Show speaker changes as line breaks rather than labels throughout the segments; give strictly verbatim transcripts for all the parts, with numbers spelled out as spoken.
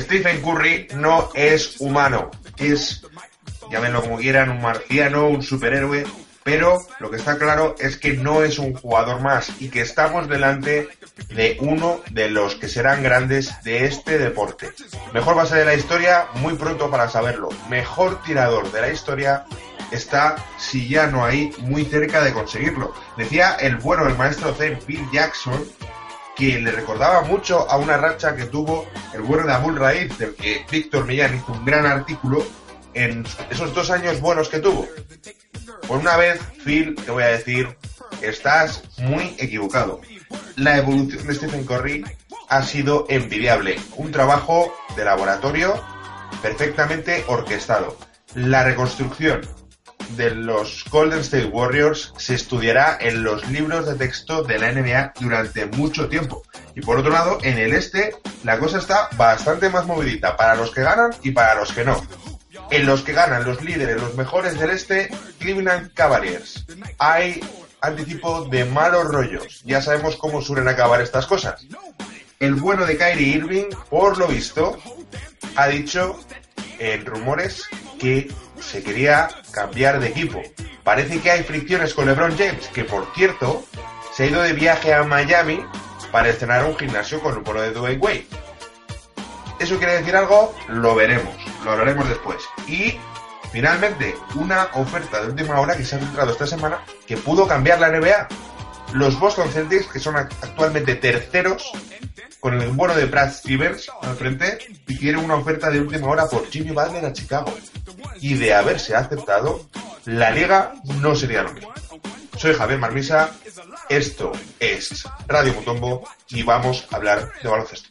Stephen Curry no es humano, es, llámenlo como quieran, un marciano, un superhéroe, pero lo que está claro es que no es un jugador más y que estamos delante de uno de los que serán grandes de este deporte. Mejor base de la historia, muy pronto para saberlo. Mejor tirador de la historia, está, si ya no ahí, muy cerca de conseguirlo. Decía el bueno del maestro Zen, Phil Jackson, que le recordaba mucho a una racha que tuvo el bueno de Abul Raif, del que Víctor Millán hizo un gran artículo en esos dos años buenos que tuvo. Por una vez, Phil, te voy a decir, estás muy equivocado. La evolución de Stephen Curry ha sido envidiable. Un trabajo de laboratorio perfectamente orquestado. La reconstrucción de los Golden State Warriors se estudiará en los libros de texto de la N B A durante mucho tiempo. Y por otro lado, en el este, la cosa está bastante más movidita para los que ganan y para los que no. En los que ganan los líderes, los mejores del este, Cleveland Cavaliers. Hay anticipo de malos rollos. Ya sabemos cómo suelen acabar estas cosas. El bueno de Kyrie Irving, por lo visto, ha dicho en rumores que se quería cambiar de equipo. Parece que hay fricciones con LeBron James, que por cierto, se ha ido de viaje a Miami para estrenar un gimnasio con el bueno de Dwayne Wade. ¿Eso quiere decir algo? Lo veremos, lo hablaremos después. Y, finalmente, una oferta de última hora que se ha filtrado esta semana que pudo cambiar la N B A. Los Boston Celtics, que son actualmente terceros, con el bueno de Brad Stevens al frente, y quieren una oferta de última hora por Jimmy Butler a Chicago. Y de haberse aceptado, la liga no sería lo mismo. Soy Javier Marmisa, esto es Radio Mutombo y vamos a hablar de baloncesto.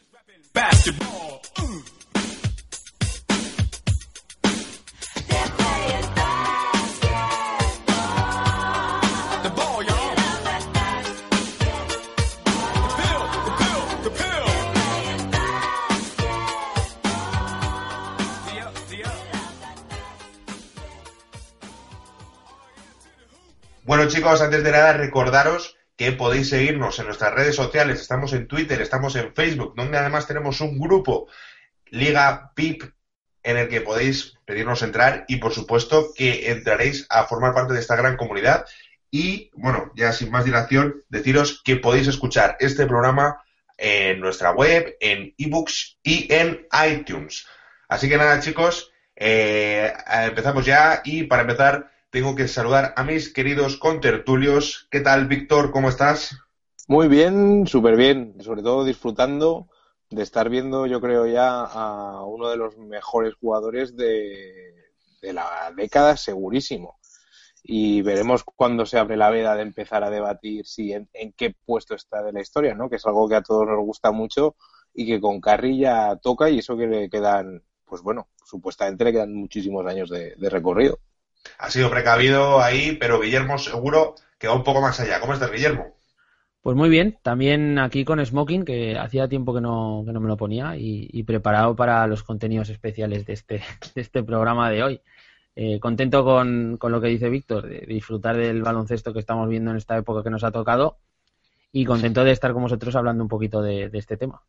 Bueno, chicos, antes de nada recordaros que podéis seguirnos en nuestras redes sociales. Estamos en Twitter, estamos en Facebook, donde además tenemos un grupo, Liga P I P, en el que podéis pedirnos entrar y, por supuesto, que entraréis a formar parte de esta gran comunidad. Y, bueno, ya sin más dilación, deciros que podéis escuchar este programa en nuestra web, en ebooks y en iTunes. Así que nada, chicos, eh, empezamos ya y para empezar tengo que saludar a mis queridos contertulios. ¿Qué tal, Víctor? ¿Cómo estás?
Muy bien, súper bien. Sobre todo disfrutando de estar viendo, yo creo ya, a uno de los mejores jugadores de, de la década, segurísimo. Y veremos cuándo se abre la veda de empezar a debatir si en, en qué puesto está de la historia, ¿no? Que es algo que a todos nos gusta mucho y que con Curry ya toca, y eso que le quedan, pues bueno, supuestamente le quedan muchísimos años de, de recorrido.
Ha sido precavido ahí, pero Guillermo seguro que va un poco más allá. ¿Cómo estás, Guillermo?
Pues muy bien, también aquí con Smoking, que hacía tiempo que no, que no me lo ponía, y, y preparado para los contenidos especiales de este, de este programa de hoy. Eh, contento con, con lo que dice Víctor, de disfrutar del baloncesto que estamos viendo en esta época que nos ha tocado, y contento de estar con vosotros hablando un poquito de, de este tema.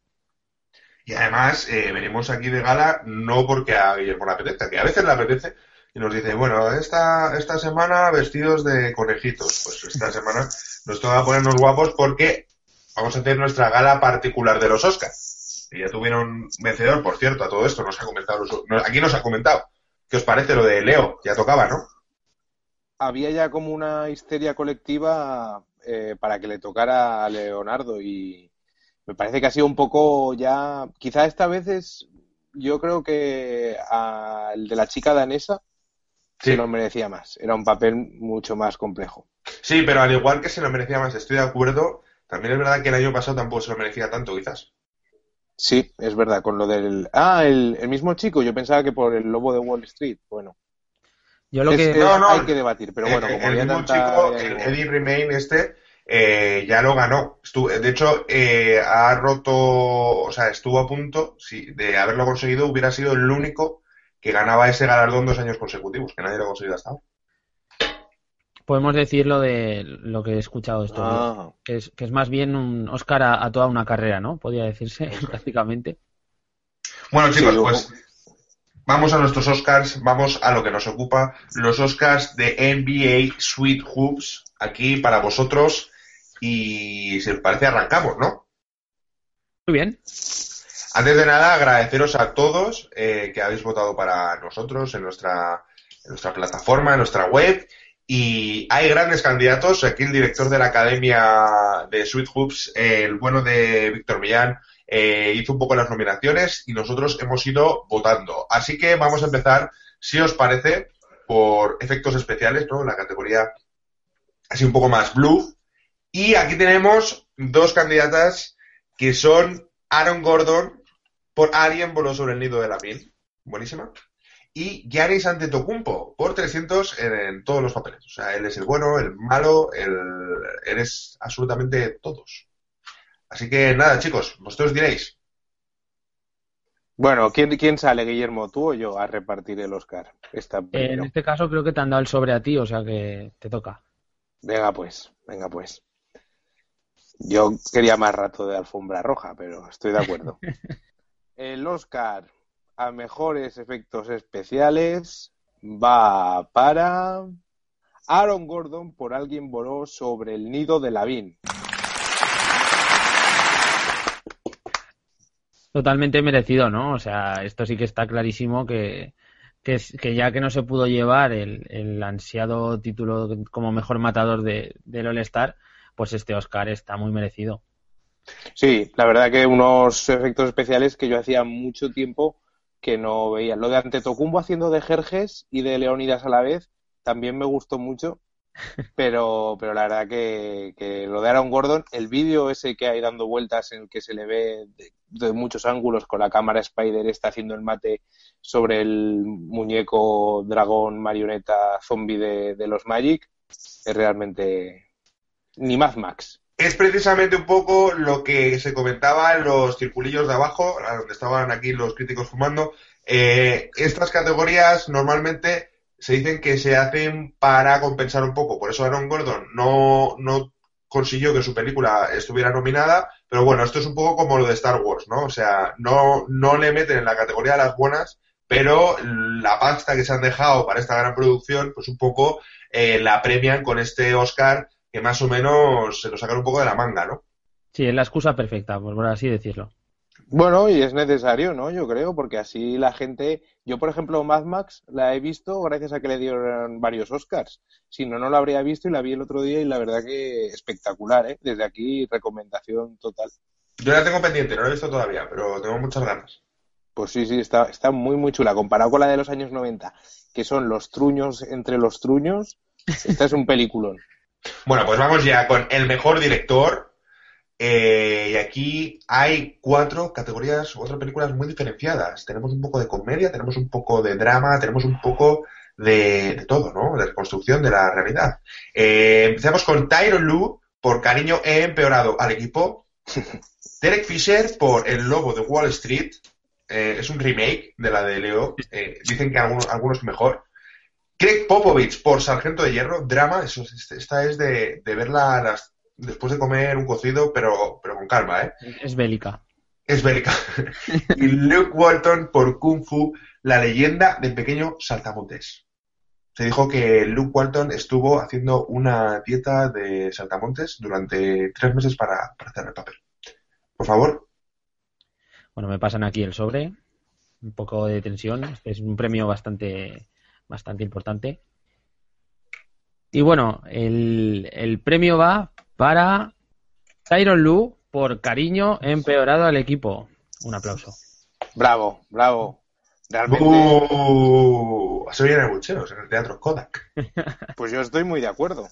Y además, eh, venimos aquí de gala no porque a Guillermo le apetezca, que a veces le apetece, y nos dice, bueno, esta, esta semana vestidos de conejitos. Pues esta semana nos toca ponernos guapos porque vamos a tener nuestra gala particular de los Oscars. Y ya tuvieron vencedor, por cierto, a todo esto. Nos ha comentado, aquí nos ha comentado. ¿Qué os parece lo de Leo? Ya tocaba, ¿no?
Había ya como una histeria colectiva eh, para que le tocara a Leonardo, y me parece que ha sido un poco ya... Quizá esta vez es... Yo creo que a el de la chica danesa sí se lo merecía más. Era un papel mucho más complejo.
Sí, pero al igual que se lo merecía más, estoy de acuerdo. También es verdad que el año pasado tampoco se lo merecía tanto, quizás.
Sí, es verdad, con lo del... Ah, el, el mismo chico, yo pensaba que por el lobo de Wall Street, bueno.
Yo lo que...
Es, no, no, hay que debatir, pero bueno,
el,
como
el
había
mismo
tanta...
chico, el Eddie Redmayne este, eh, ya lo ganó. Estuvo, de hecho, eh, ha roto, o sea, estuvo a punto, si de haberlo conseguido, hubiera sido el único que ganaba ese galardón dos años consecutivos, que nadie lo ha conseguido hasta ahora.
Podemos decir lo de lo que he escuchado estos
ah.
días, que es, que es más bien un Oscar a, a toda una carrera, ¿no? Podría decirse, prácticamente.
Bueno, chicos,
Sí,
pues vamos a nuestros Oscars, vamos a lo que nos ocupa, los Oscars de N B A Sweet Hoops, aquí para vosotros, y si os parece arrancamos, ¿no?
Muy bien.
Antes de nada, agradeceros a todos eh, que habéis votado para nosotros en nuestra, en nuestra plataforma, en nuestra web, y hay grandes candidatos. Aquí el director de la Academia de Sweet Hoops, eh, el bueno de Víctor Millán, eh, hizo un poco las nominaciones y nosotros hemos ido votando. Así que vamos a empezar, si os parece, por efectos especiales, ¿no? La categoría así un poco más blue. Y aquí tenemos dos candidatas que son Aaron Gordon por Alguien voló sobre el nido de la miel, buenísima, y Giannis Antetokounmpo por trescientos en, en todos los papeles. O sea, él es el bueno, el malo, el, él es absolutamente todos. Así que nada, chicos, vosotros diréis.
Bueno, ¿quién, quién sale, Guillermo, tú o yo, a repartir el Oscar? Esta
Eh, en este caso creo que te han dado el sobre a ti, o sea que te toca.
Venga pues, venga pues. Yo quería más rato de alfombra roja, pero estoy de acuerdo. El Oscar a mejores efectos especiales va para Aaron Gordon por Alguien voló sobre el nido de Lavín.
Totalmente merecido, ¿no? O sea, esto sí que está clarísimo que, que, que ya que no se pudo llevar el, el ansiado título como mejor matador de, del All-Star, pues este Oscar está muy merecido.
Sí, la verdad que unos efectos especiales que yo hacía mucho tiempo que no veía. Lo de Antetokounmpo haciendo de Jerjes y de Leónidas a la vez también me gustó mucho, pero pero la verdad que, que lo de Aaron Gordon, el vídeo ese que hay dando vueltas en el que se le ve de, de muchos ángulos con la cámara Spider está haciendo el mate sobre el muñeco dragón marioneta zombie de, de los Magic, es realmente ni Mad Max.
Es precisamente un poco lo que se comentaba en los circulillos de abajo, donde estaban aquí los críticos fumando. Eh, estas categorías normalmente se dicen que se hacen para compensar un poco. Por eso Aaron Gordon no, no consiguió que su película estuviera nominada, pero bueno, esto es un poco como lo de Star Wars, ¿no? O sea, no, no le meten en la categoría de las buenas, pero la pasta que se han dejado para esta gran producción, pues un poco eh, la premian con este Oscar que más o menos se lo sacan un poco de la manga, ¿no?
Sí, es la excusa perfecta, por así decirlo.
Bueno, y es necesario, ¿no? Yo creo, porque así la gente... Yo, por ejemplo, Mad Max la he visto gracias a que le dieron varios Oscars. Si no, no la habría visto y la vi el otro día y la verdad que espectacular, ¿eh? Desde aquí, recomendación total.
Yo la tengo pendiente, no la he visto todavía, pero tengo muchas ganas.
Pues sí, sí, está, está muy, muy chula. Comparado con la de los años noventa, que son los truños entre los truños, esta es un peliculón.
Bueno, pues vamos ya con el mejor director. Eh, y aquí hay cuatro categorías, cuatro películas muy diferenciadas. Tenemos un poco de comedia, tenemos un poco de drama, tenemos un poco de, de todo, ¿no? De reconstrucción de la realidad. Eh, empezamos con Tyron Lue por Cariño he empeorado al equipo. Derek Fisher por El lobo de Wall Street. Eh, es un remake de la de Leo. Eh, dicen que algunos, algunos mejor. Craig Popovich por Sargento de Hierro, drama, eso, esta es de, de verla las, después de comer un cocido, pero, pero con calma, ¿eh?
Es bélica.
Es bélica. Y Luke Walton por Kung Fu, la leyenda del pequeño saltamontes. Se dijo que Luke Walton estuvo haciendo una dieta de saltamontes durante tres meses para, para hacer el papel. Por favor.
Bueno, me pasan aquí el sobre, un poco de tensión, este es un premio bastante... bastante importante. Y bueno, el, el premio va para Tyron Lue por Cariño he empeorado al equipo. Un aplauso.
Bravo, bravo. Realmente...
¡Uh! Se oyen abucheos en el Teatro Kodak.
Pues yo estoy muy de acuerdo.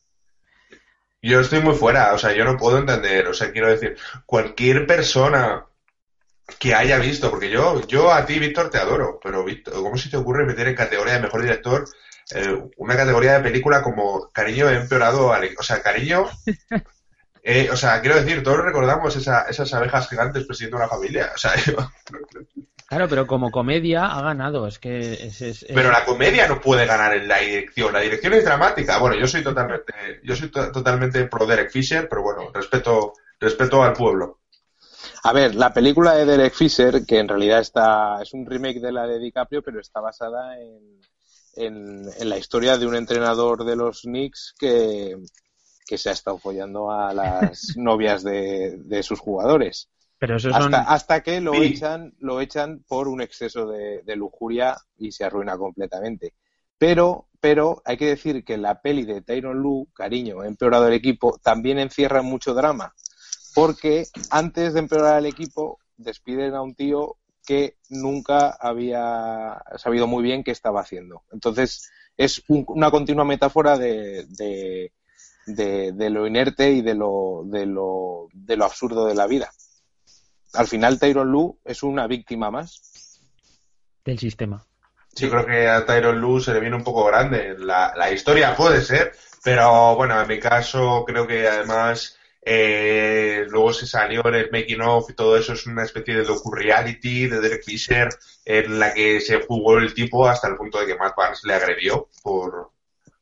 Yo estoy muy fuera, o sea, yo no puedo entender, o sea, quiero decir, cualquier persona que haya visto, porque yo yo a ti, Víctor, te adoro, pero Víctor, ¿cómo se te ocurre meter en categoría de mejor director eh, una categoría de película como Cariño he empeorado al... O sea, Cariño... Eh, o sea, quiero decir, todos recordamos esa, esas abejas gigantes presidiendo una familia, o sea, yo...
Claro, pero como comedia ha ganado, es que... Es, es, es...
Pero la comedia no puede ganar en la dirección, la dirección es dramática. Bueno, yo soy totalmente yo soy to- totalmente pro Derek Fisher, pero bueno, respeto respeto al pueblo.
A ver, la película de Derek Fisher, que en realidad está es un remake de la de DiCaprio, pero está basada en, en, en la historia de un entrenador de los Knicks que, que se ha estado follando a las novias de, de sus jugadores.
Pero eso
hasta,
son...
hasta que lo
Sí.
echan, lo echan por un exceso de, de lujuria y se arruina completamente. Pero, pero hay que decir que la peli de Tyronn Lue, Cariño, ha empeorado el equipo, también encierra mucho drama. Porque antes de empeorar el equipo, despiden a un tío que nunca había sabido muy bien qué estaba haciendo. Entonces, es un, una continua metáfora de, de, de, de lo inerte y de lo, de, lo, de lo absurdo de la vida. Al final, Tyronn Lue es una víctima más
del sistema.
Yo creo que a Tyronn Lue se le viene un poco grande. La, la historia puede ser, pero bueno, en mi caso creo que además eh, luego se salió en el making of y todo eso, es una especie de docu-reality de Derek Fisher en la que se jugó el tipo hasta el punto de que Matt Barnes le agredió por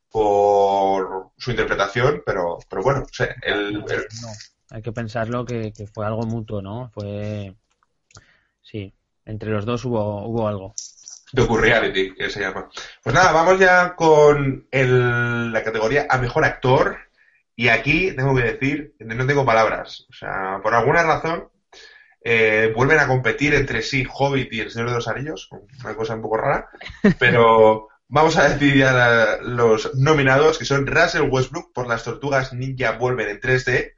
por su interpretación, pero pero bueno, o sea, el, el...
No, hay que pensarlo que, que fue algo mutuo, ¿no? Fue... Sí, entre los dos hubo, hubo algo.
docu-reality, que se llama. Pues nada, vamos ya con el, la categoría a mejor actor. Y aquí tengo que decir, no tengo palabras. O sea, por alguna razón, eh, vuelven a competir entre sí Hobbit y El Señor de los Anillos. Una cosa un poco rara. Pero vamos a decir ya la, los nominados, que son Russell Westbrook por Las Tortugas Ninja Vuelven en tres D.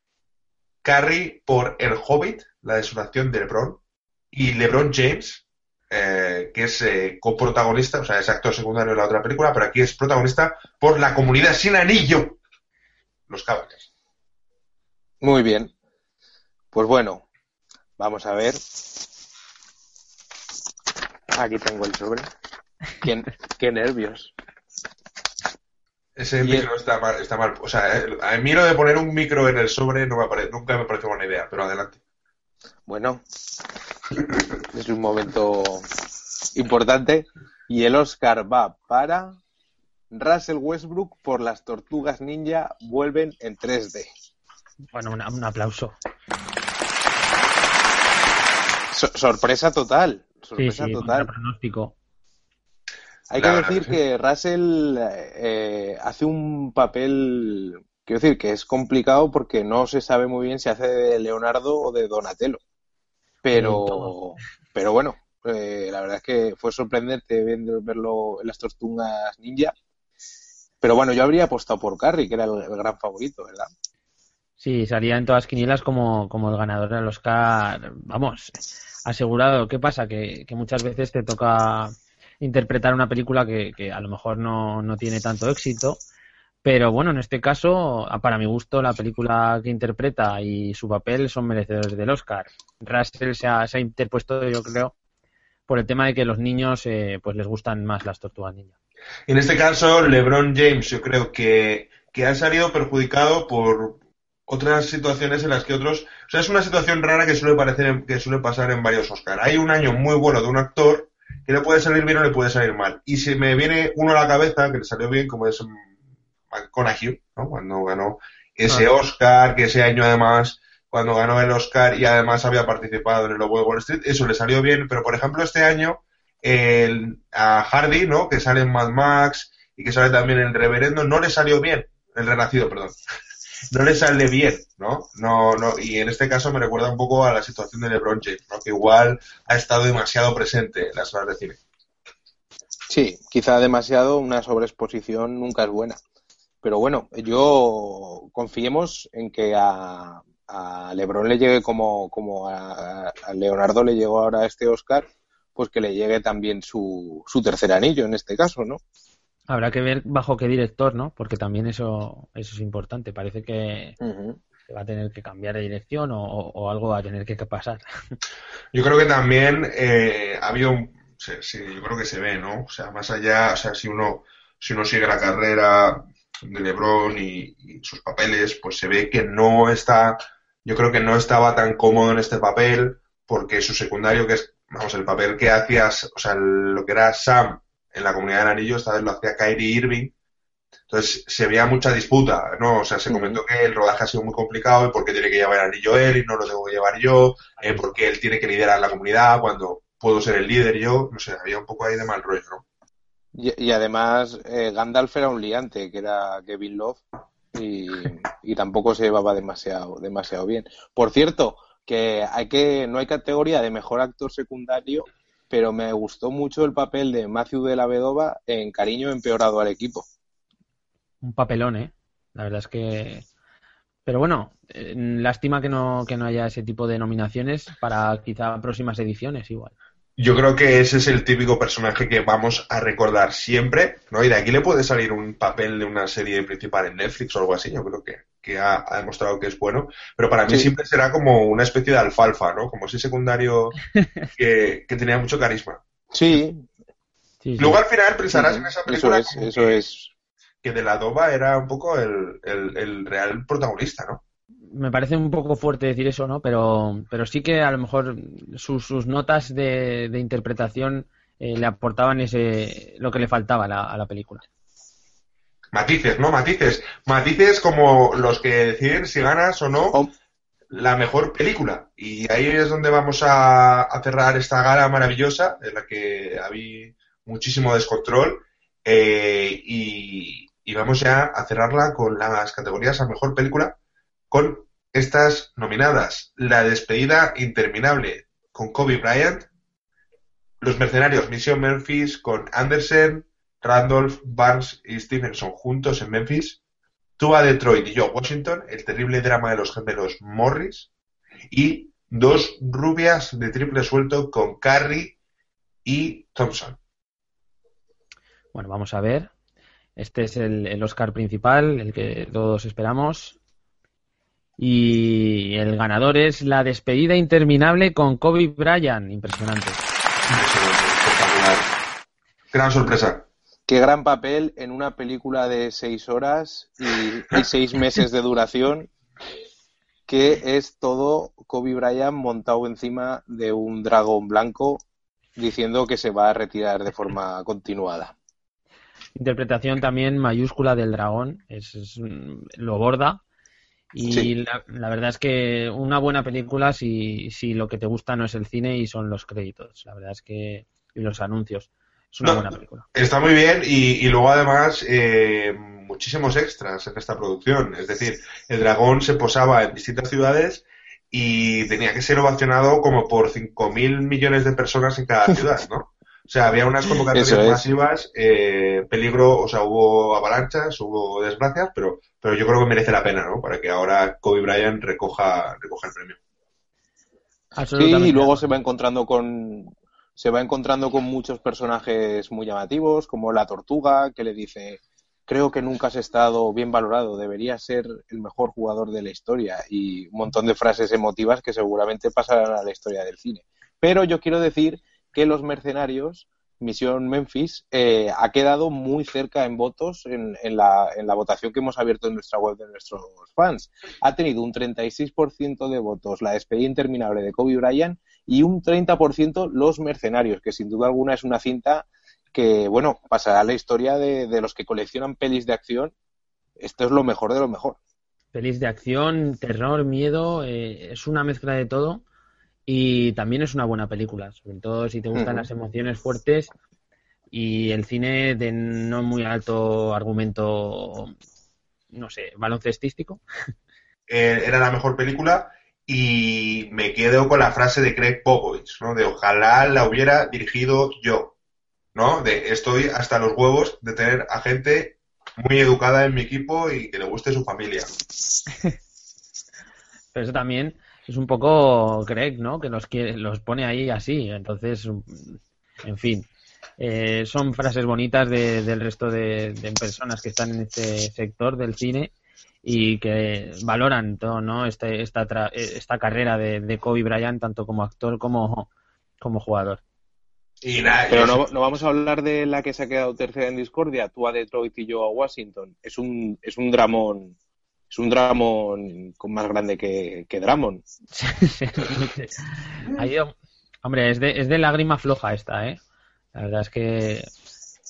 Carrie por El Hobbit, la desolación de LeBron. Y LeBron James, eh, que es eh, coprotagonista, o sea, es actor secundario en la otra película, pero aquí es protagonista por La Comunidad Sin Anillo. Los Cavaliers.
Muy bien. Pues bueno, vamos a ver. Aquí tengo el sobre. Qué, qué nervios.
Ese
Y
micro está mal, está mal. O sea, a mí lo de poner un micro en el sobre no me parece, nunca me parece buena idea, pero adelante.
Bueno, es un momento importante. Y el Oscar va para Russell Westbrook por Las Tortugas Ninja Vuelven en tres D.
Bueno, una, un aplauso.
So- sorpresa total. Sorpresa
Sí, sí,
total.
contra pronóstico.
Hay que
La verdad
decir
que sí.
que Russell eh, hace un papel, quiero decir, que es complicado porque no se sabe muy bien si hace de Leonardo o de Donatello. Pero, pero bueno, eh, la verdad es que fue sorprendente viendo- verlo en Las Tortugas Ninja. Pero bueno, yo habría apostado por Carrie, que era el, el gran favorito, ¿verdad?
Sí, salía en todas quinielas como, como el ganador del Oscar, vamos, asegurado. ¿Qué pasa? Que, que muchas veces te toca interpretar una película que, que a lo mejor no, no tiene tanto éxito, pero bueno, en este caso, para mi gusto, la película que interpreta y su papel son merecedores del Oscar. Russell se ha, se ha interpuesto, yo creo, por el tema de que los niños eh, pues les gustan más las Tortugas Ninja.
En este caso, LeBron James, yo creo que, que ha salido perjudicado por otras situaciones en las que otros... O sea, es una situación rara que suele parecer en- que suele pasar en varios Oscar. Hay un año muy bueno de un actor que le puede salir bien o le puede salir mal. Y se me viene uno a la cabeza que le salió bien, como es McConaughey, ¿no? Cuando ganó ese
Ah.
Oscar, que ese año además, cuando ganó el Oscar y además había participado en el Lobo de Wall Street, eso le salió bien. Pero, por ejemplo, este año, el, a Hardy, ¿no? Que sale en Mad Max y que sale también en El Reverendo, no le salió bien. El Renacido, perdón. No le sale bien, ¿no? No, no, y en este caso me recuerda un poco a la situación de LeBron James, ¿no? Que igual ha estado demasiado presente en las salas de cine.
Sí, quizá demasiado, una sobreexposición nunca es buena. Pero bueno, yo confiemos en que a, a LeBron le llegue como, como a, a Leonardo le llegó ahora este Oscar, pues que le llegue también su, su tercer anillo en este caso, ¿no?
Habrá que ver bajo qué director, ¿no? Porque también eso, eso es importante. Parece que
Uh-huh.
se va a tener que cambiar de dirección o, o- o algo va a tener que, que pasar.
Yo creo que también eh, ha habido un... Sí, sí, yo creo que se ve, ¿no? O sea, más allá, o sea, si uno, si uno sigue la carrera de LeBron y, y sus papeles, pues se ve que no está... Yo creo que no estaba tan cómodo en este papel porque su secundario, que es, vamos, el papel que hacía, o sea, lo que era Sam en La Comunidad del Anillo, esta vez lo hacía Kyrie Irving. Entonces se veía mucha disputa, ¿no? O sea, se comentó que el rodaje ha sido muy complicado y por qué tiene que llevar el anillo él y no lo tengo que llevar yo, eh, porque él tiene que liderar la comunidad cuando puedo ser el líder yo, no sé, había un poco ahí de mal rollo, ¿no?
Y, y además eh, Gandalf era un liante, que era Kevin Love, y, y tampoco se llevaba demasiado, demasiado bien. Por cierto, que hay que no hay categoría de mejor actor secundario, pero me gustó mucho el papel de Matthew de la Vedova en Cariño empeorado al equipo.
Un papelón, ¿eh? La verdad es que... Pero bueno, eh, lástima que no, que no haya ese tipo de nominaciones para quizá próximas ediciones igual.
Yo creo que ese es el típico personaje que vamos a recordar siempre, ¿no? Y de aquí le puede salir un papel de una serie principal en Netflix o algo así, yo creo que, que ha, ha demostrado que es bueno, pero para mí
Sí.
siempre será como una especie de alfalfa, ¿no? Como ese secundario que, que tenía mucho carisma.
Sí.
Sí, sí.
Luego al final pensarás
Sí,
en esa película
eso es,
como
eso
que,
es.
que de la Dova era un poco el, el, el real protagonista, ¿no?
Me parece un poco fuerte decir eso, ¿no? Pero, pero sí que a lo mejor sus, sus notas de, de interpretación eh, le aportaban ese lo que le faltaba a la, a la película.
Matices, ¿no? Matices. Matices como los que deciden si ganas o no
Oh,
la mejor película. Y ahí es donde vamos a, a cerrar esta gala maravillosa, en la que había muchísimo descontrol. Eh, y, y vamos ya a cerrarla con las categorías a mejor película, con estas nominadas: La despedida interminable con Kobe Bryant, Los mercenarios Mission Memphis con Anderson, Randolph, Barnes y Stevenson juntos en Memphis, Tú a Detroit y yo a Washington, el terrible drama de los gemelos Morris, y Dos rubias de triple suelto con Carrie y Thompson.
Bueno, vamos a ver. Este es el, el Oscar principal, el que todos esperamos. Y el ganador es La despedida interminable con Kobe Bryant. Impresionante.
Espectacular. Gran sorpresa.
qué gran papel en una película de seis horas y, y seis meses de duración, que es todo Kobe Bryant montado encima de un dragón blanco diciendo que se va a retirar de forma continuada.
Interpretación también mayúscula del dragón, es, es lo borda. Y
Sí.
la, la verdad es que una buena película si, si lo que te gusta no es el cine y son los créditos. La verdad es que... y los anuncios. Es una
No,
buena película.
Está muy bien y, y luego además eh, muchísimos extras en esta producción. Es decir, el dragón se posaba en distintas ciudades y tenía que ser ovacionado como por cinco mil millones de personas en cada ciudad, ¿no? O sea, había unas convocatorias
Eso es.
masivas, eh, peligro, o sea, hubo avalanchas, hubo desgracias, pero, pero yo creo que merece la pena, ¿no? Para que ahora Kobe Bryant recoja, recoja el premio.
Absolutamente.
Sí, y luego se va encontrando con se va encontrando con muchos personajes muy llamativos, como la tortuga, que le dice: creo que nunca has estado bien valorado, deberías ser el mejor jugador de la historia, y un montón de frases emotivas que seguramente pasarán a la historia del cine. Pero yo quiero decir que Los mercenarios, Misión Memphis, eh, ha quedado muy cerca en votos en, en, la, en la votación que hemos abierto en nuestra web de nuestros fans. Ha tenido un treinta y seis por ciento de votos La despedida interminable de Kobe Bryant y un treinta por ciento Los mercenarios, que sin duda alguna es una cinta que, bueno, pasará a la historia de, de los que coleccionan pelis de acción. Esto es lo mejor de lo mejor.
Pelis de acción, terror, miedo, eh, es una mezcla de todo. Y también es una buena película, sobre todo si te gustan
Uh-huh.
las emociones fuertes y el cine de no muy alto argumento, no sé, baloncestístico.
Eh, era la mejor película y me quedo con la frase de Craig Popovich, ¿no? De ojalá la hubiera dirigido yo, ¿no? De estoy hasta los huevos de tener a gente muy educada en mi equipo y que le guste su familia.
Pero eso también es un poco Greg, ¿no? Que los quiere, los pone ahí así. Entonces, en fin, eh, son frases bonitas de, del resto de, de personas que están en este sector del cine y que valoran todo, ¿no? Este, esta, tra, esta carrera de, de Kobe Bryant tanto como actor como, como jugador.
Y nada,
Pero
y
no, no vamos a hablar de la que se ha quedado tercera en discordia, Tú a Detroit y yo a Washington. Es un, es un dramón. Es un dramón con más grande que, que Dramón.
Ahí, hombre, es de, es de lágrima floja esta, ¿eh? La verdad es que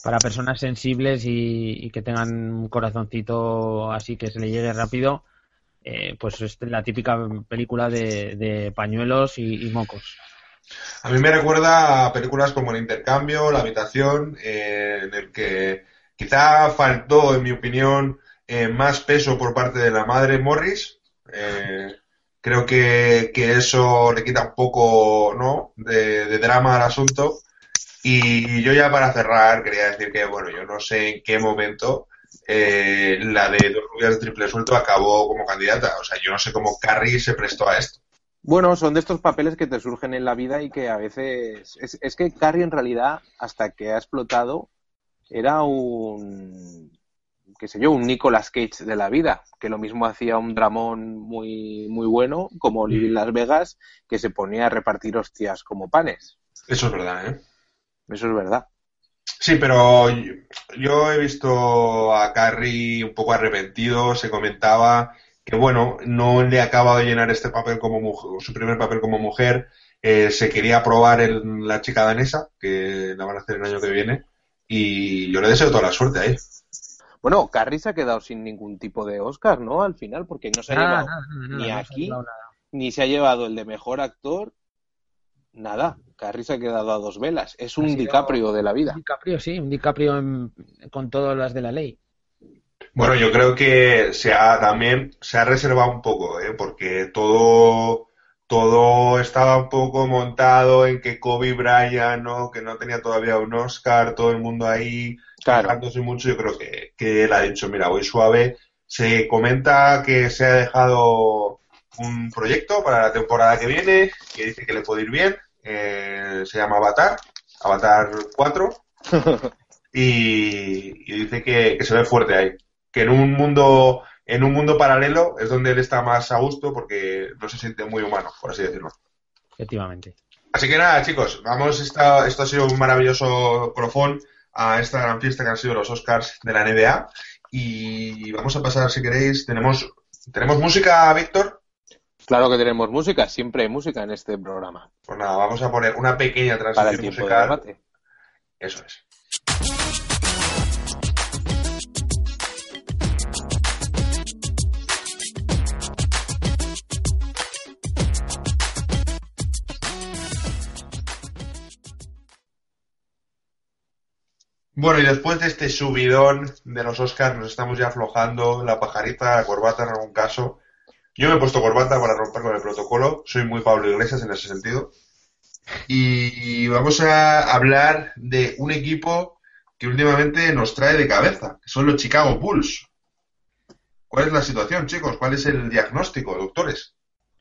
para personas sensibles y, y que tengan un corazoncito así que se le llegue rápido, eh, pues es la típica película de, de pañuelos y, y mocos.
A mí me recuerda a películas como El Intercambio, La Habitación, eh, en el que quizá faltó, en mi opinión, eh, más peso por parte de la madre Morris. Eh, creo que, que eso le quita un poco, ¿no?, de, de drama al asunto. Y yo ya para cerrar quería decir que, bueno, yo no sé en qué momento eh, la de Dos rubias de triple suelto acabó como candidata. O sea, yo no sé cómo Carrie se prestó a esto.
Bueno, son de estos papeles que te surgen en la vida y que a veces... Es, es que Carrie en realidad, hasta que ha explotado, era un... qué sé yo, un Nicolas Cage de la vida, que lo mismo hacía un dramón muy, muy bueno, como Living Las Vegas, que se ponía a repartir hostias como panes.
Eso es verdad, ¿eh?
Eso es verdad.
Sí, pero yo, yo he visto a Carrie un poco arrepentido, se comentaba que, bueno, no le acaba de llenar este papel como mujer, su primer papel como mujer, eh, se quería probar en La chica danesa, que la van a hacer el año que viene, y yo le deseo toda la suerte ahí.
Bueno, Carrie se ha quedado sin ningún tipo de Oscar, ¿no? Al final, porque no se ha
Nada,
llevado
nada, nada,
ni
nada, no se ha
aquí,
llevado nada.
ni se ha llevado el de mejor actor, nada. Carrie se ha quedado a dos velas. Es
Ha
un
sido
DiCaprio de la
un
vida.
DiCaprio, sí, un DiCaprio en- con todas las de la ley.
Bueno, yo creo que se ha también se ha reservado un poco, ¿eh? Porque todo todo estaba un poco montado en que Kobe Bryant, ¿no?, que no tenía todavía un Oscar, todo el mundo ahí
Claro.
quejándose mucho. Yo creo que, que él ha dicho, mira, voy suave. Se comenta que se ha dejado un proyecto para la temporada que viene, que dice que le puede ir bien. Eh, se llama Avatar, Avatar cuatro, y, y dice que, que se ve fuerte ahí. Que en un mundo en un mundo paralelo es donde él está más a gusto porque no se siente muy humano, por así decirlo.
Efectivamente.
Así que nada, chicos, vamos, esta, esto ha sido un maravilloso colofón a esta gran fiesta que han sido los Oscars de la N B A, y vamos a pasar, si queréis, tenemos tenemos música, Víctor.
Claro que tenemos música, siempre hay música en este programa.
Pues nada, vamos a poner una pequeña
Para el
transición
tiempo de
musical.
debate.
Eso es. Bueno, y después de este subidón de los Oscars, nos estamos ya aflojando la pajarita, la corbata en algún caso. Yo me he puesto corbata para romper con el protocolo, soy muy Pablo Iglesias en ese sentido. Y vamos a hablar de un equipo que últimamente nos trae de cabeza, que son los Chicago Bulls. ¿Cuál es la situación, chicos? ¿Cuál es el diagnóstico, doctores?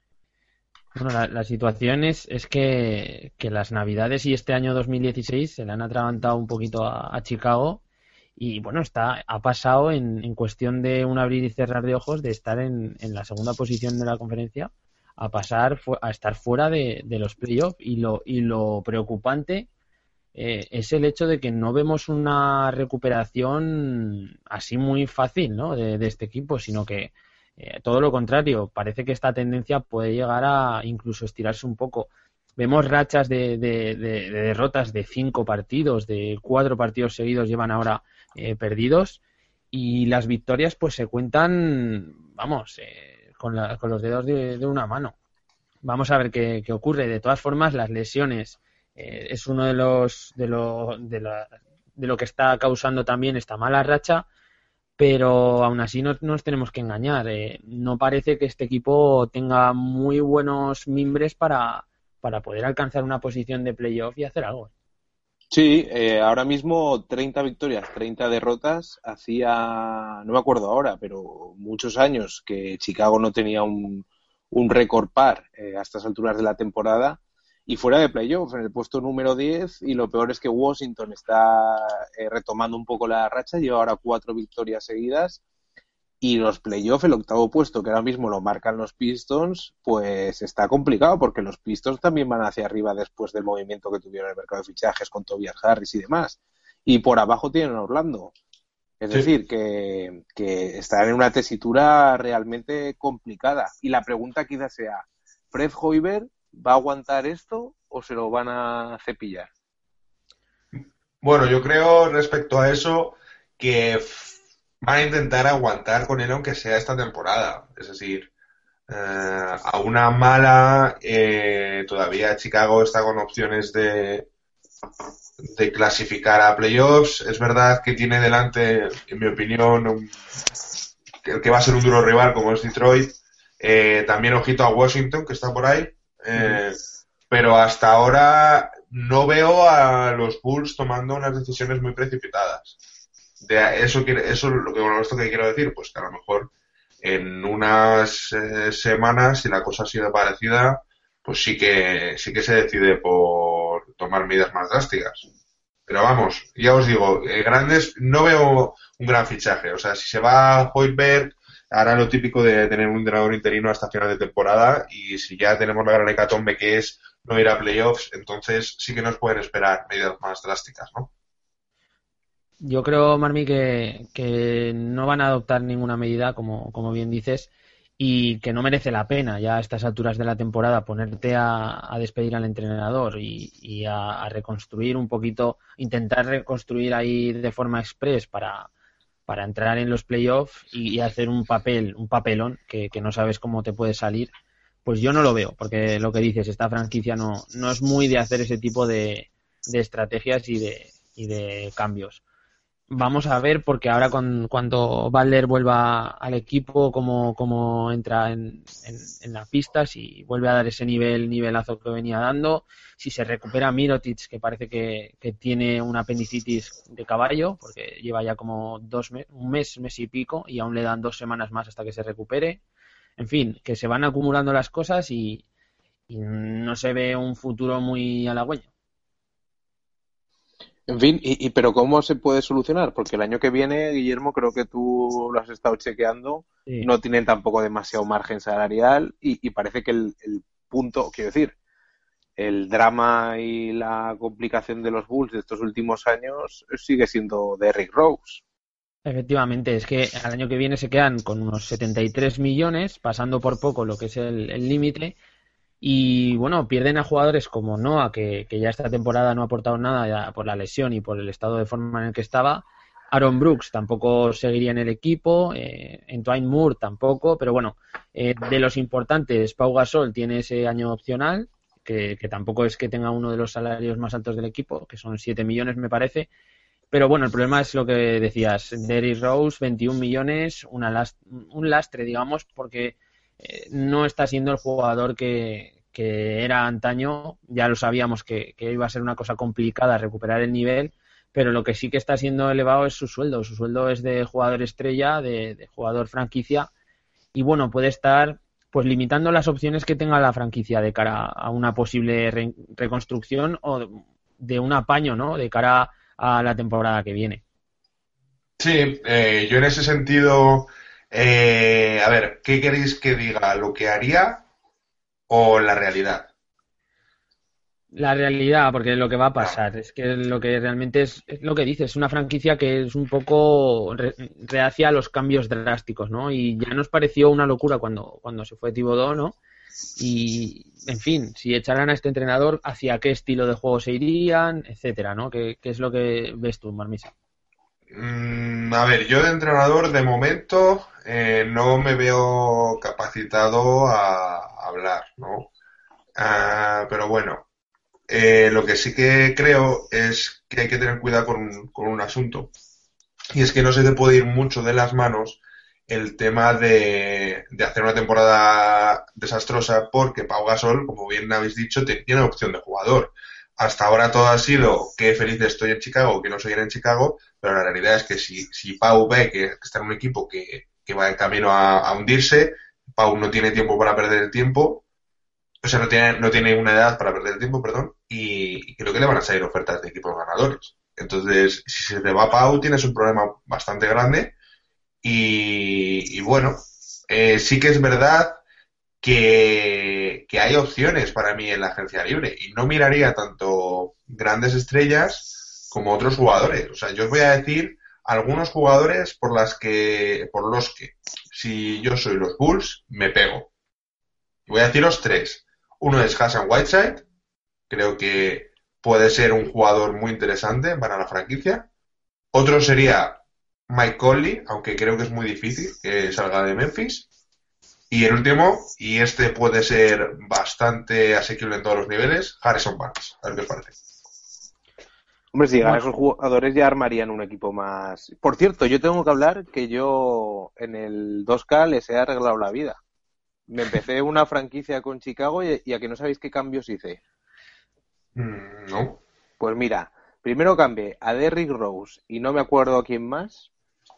Bueno, la, la situación es, es que, que las Navidades y este año dos mil dieciséis se le han atragantado un poquito a, a Chicago y bueno, está ha pasado en, en cuestión de un abrir y cerrar de ojos de estar en, en la segunda posición de la conferencia a pasar fu- a estar fuera de, de los playoffs y lo, y lo preocupante eh, es el hecho de que no vemos una recuperación así muy fácil, ¿no?, de, de este equipo, sino que eh, todo lo contrario, parece que esta tendencia puede llegar a incluso estirarse un poco. Vemos rachas de, de, de, de derrotas de cinco partidos, de cuatro partidos seguidos llevan ahora eh, perdidos, y las victorias pues se cuentan, vamos, eh, con, la, con los dedos de, de una mano. Vamos a ver qué, qué ocurre. De todas formas, las lesiones eh, es uno de los de lo, de, la, de lo que está causando también esta mala racha, pero aún así no nos tenemos que engañar. Eh, no parece que este equipo tenga muy buenos mimbres para, para poder alcanzar una posición de playoff y hacer algo.
Sí, eh, ahora mismo treinta victorias, treinta derrotas. Hacía, no me acuerdo ahora, pero muchos años que Chicago no tenía un, un récord par eh, a estas alturas de la temporada. Y fuera de playoff, en el puesto número diez, y lo peor es que Washington está eh, retomando un poco la racha, lleva ahora cuatro victorias seguidas, y los playoffs, el octavo puesto, que ahora mismo lo marcan los Pistons, pues está complicado, porque los Pistons también van hacia arriba después del movimiento que tuvieron en el mercado de fichajes con Tobias Harris y demás, y por abajo tienen a Orlando. Es
Sí.
decir, que, que están en una tesitura realmente complicada, y la pregunta quizás sea, ¿Fred Hoiberg va a aguantar esto o se lo van a cepillar?
Bueno, yo creo respecto a eso que f- van a intentar aguantar con él aunque sea esta temporada. Es decir, eh, a una mala eh, todavía Chicago está con opciones de, de clasificar a playoffs. Es verdad que tiene delante, en mi opinión, un- el que va a ser un duro rival como es Detroit. Eh, también ojito a Washington, que está por ahí.
Ujú.
Eh, pero hasta ahora no veo a los Bulls tomando unas decisiones muy precipitadas. De eso, quiere- eso lo que, bueno, esto que quiero decir, pues que a lo mejor en unas eh, semanas, si la cosa sigue parecida, pues sí que sí que se decide por tomar medidas más drásticas. Pero vamos, ya os digo, eh, grandes, no veo un gran fichaje. O sea, si se va Hoiberg, hará lo típico de tener un entrenador interino hasta final de temporada, y si ya tenemos la gran hecatombe que es no ir a playoffs, entonces sí que nos pueden esperar medidas más drásticas, ¿no?
Yo creo, Marmi, que, que no van a adoptar ninguna medida, como, como bien dices, y que no merece la pena ya a estas alturas de la temporada ponerte a, a despedir al entrenador y, y a, a reconstruir un poquito, intentar reconstruir ahí de forma express para, para entrar en los playoffs y, y hacer un papel, un papelón que, que no sabes cómo te puede salir. Pues yo no lo veo, porque lo que dices, esta franquicia no, no es muy de hacer ese tipo de, de estrategias y de, y de cambios. Vamos a ver, porque ahora con, cuando Butler vuelva al equipo, cómo, cómo entra en, en, en la pista, si vuelve a dar ese nivel, nivelazo que venía dando, si se recupera Mirotic, que parece que, que tiene una apendicitis de caballo, porque lleva ya como dos me- un mes, mes y pico, y aún le dan dos semanas más hasta que se recupere. En fin, que se van acumulando las cosas y, y no se ve un futuro muy halagüeño.
En fin, y, y pero ¿cómo se puede solucionar? Porque el año que viene, Guillermo, creo que tú lo has estado chequeando,
Sí.
no tienen tampoco demasiado margen salarial y, y parece que el, el punto, quiero decir, el drama y la complicación de los Bulls de estos últimos años sigue siendo Derrick Rose.
Efectivamente, es que al año que viene se quedan con unos setenta y tres millones, pasando por poco lo que es el el límite, y bueno, pierden a jugadores como Noah, que, que ya esta temporada no ha aportado nada ya por la lesión y por el estado de forma en el que estaba. Aaron Brooks tampoco seguiría en el equipo, eh, Entwine Moore tampoco, pero bueno, eh, de los importantes, Pau Gasol tiene ese año opcional, que, que tampoco es que tenga uno de los salarios más altos del equipo, que son siete millones me parece, pero bueno, el problema es lo que decías, Derrick Rose, veintiún millones, una last, un lastre, digamos, porque eh, no está siendo el jugador que, que era antaño. Ya lo sabíamos que, que iba a ser una cosa complicada recuperar el nivel, pero lo que sí que está siendo elevado es su sueldo. Su sueldo es de jugador estrella, de, de jugador franquicia, y bueno, puede estar pues limitando las opciones que tenga la franquicia de cara a una posible re- reconstrucción o de un apaño, ¿no? De cara a la temporada que viene.
Sí, eh, yo en ese sentido, eh, a ver, ¿qué queréis que diga? ¿Lo que haría o la realidad?
La realidad, porque lo que va a
Ah,
pasar es que lo que realmente es, es lo que dices, es una franquicia que es un poco re- reacia a los cambios drásticos, ¿no? Y ya nos pareció una locura cuando, cuando se fue Thibodeau, ¿no? Y, en fin, si echaran a este entrenador, ¿hacia qué estilo de juego se irían, etcétera, ¿no? ¿Qué, qué es lo que ves tú, Marmisa?
mm, a ver, yo de entrenador de momento eh, no me veo capacitado a hablar, ¿no? Ah, pero bueno, eh, lo que sí que creo es que hay que tener cuidado con, con un asunto. Y es que no se te puede ir mucho de las manos el tema de, de hacer una temporada desastrosa porque Pau Gasol, como bien habéis dicho, te- tiene opción de jugador. Hasta ahora todo ha sido qué feliz estoy en Chicago, que no soy en Chicago, pero la realidad es que si, si Pau ve que está en un equipo que, que va en camino a, a hundirse, Pau no tiene tiempo para perder el tiempo, o sea, no tiene, no tiene una edad para perder el tiempo, perdón, y, y creo que le van a salir ofertas de equipos ganadores. Entonces, si se te va Pau, tienes un problema bastante grande y, y bueno, eh, sí que es verdad que, que hay opciones para mí en la agencia libre y no miraría tanto grandes estrellas como otros jugadores. O sea, yo os voy a decir algunos jugadores por las que, por los que, si yo soy los Bulls, me pego. Voy a deciros tres. Uno es Hassan Whiteside, creo que puede ser un jugador muy interesante para la franquicia. Otro sería Mike Conley, aunque creo que es muy difícil que salga de Memphis. Y el último, y este puede ser bastante asequible en todos los niveles, Harrison Barnes. A ver qué os parece.
Hombre, si llegan
Bueno.
esos jugadores ya armarían un equipo más... Por cierto, yo tengo que hablar que yo en el dos K les he arreglado la vida. Me empecé una franquicia con Chicago y, y a que no sabéis qué cambios hice.
Mm, no.
Pues mira, primero cambié a Derrick Rose y no me acuerdo a quién más.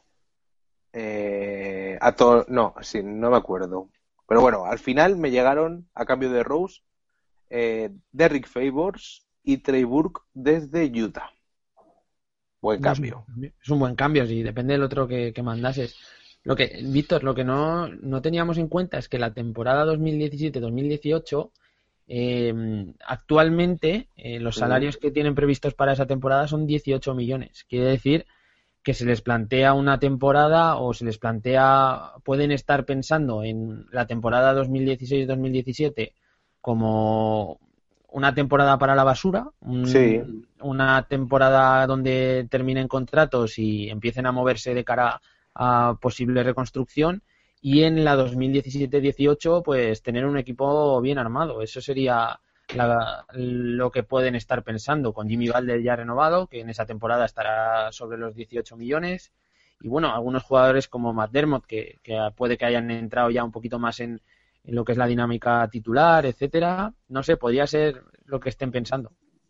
Eh, a to... No, sí, no me acuerdo. Pero bueno, al final me llegaron a cambio de Rose eh, Derrick Favors y Trey Burke desde Utah. Buen cambio.
Es un buen cambio, sí, depende del otro que, que mandases. Lo que, Víctor, lo que no, no teníamos en cuenta es que la temporada dos mil diecisiete dos mil dieciocho eh, actualmente eh, los salarios que tienen previstos para esa temporada son dieciocho millones. Quiere decir que se les plantea una temporada o se les plantea, pueden estar pensando en la temporada dos mil dieciséis dos mil diecisiete como una temporada para la basura, un,
Sí.
una temporada donde terminen contratos y empiecen a moverse de cara a posible reconstrucción, y en la dos mil diecisiete dieciocho pues tener un equipo bien armado. Eso sería la, lo que pueden estar pensando, con Jimmy Butler ya renovado, que en esa temporada estará sobre los dieciocho millones, y bueno, algunos jugadores como McDermott que, que puede que hayan entrado ya un poquito más en, en lo que es la dinámica titular, etcétera. No sé, podría ser lo que estén pensando.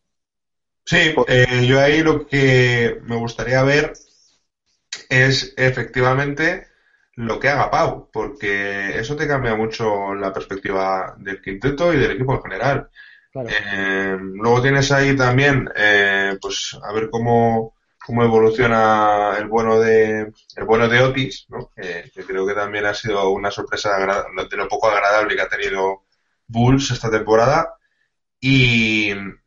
Sí, eh, yo ahí lo que me gustaría ver es efectivamente lo que haga Pau, porque eso te cambia mucho la perspectiva del quinteto y del equipo en general.
Claro.
Eh, luego tienes ahí también, eh, pues a ver cómo, cómo evoluciona el bueno de el bueno de Otis, ¿no? Que, que creo que también ha sido una sorpresa agra- de lo poco agradable que ha tenido Bulls esta temporada, y